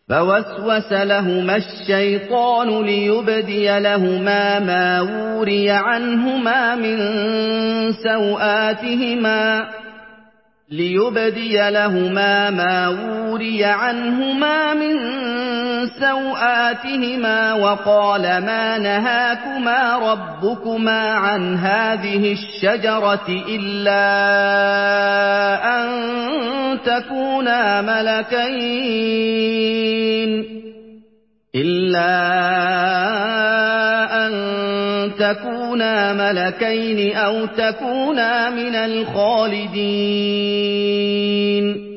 فَوَسْوَسَ لَهُمَا الشَّيْطَانُ لِيُبْدِيَ لَهُمَا مَا وُورِيَ عَنْهُمَا مِن سَوْآتِهِمَا وَقَالَ مَا نَهَاكُمَا رَبُّكُمَا عَنْ هَٰذِهِ الشَّجَرَةِ إِلَّا أَن تَكُونَا مَلَكَيْنِ أَوْ تَكُونَا مِنَ الْخَالِدِينَ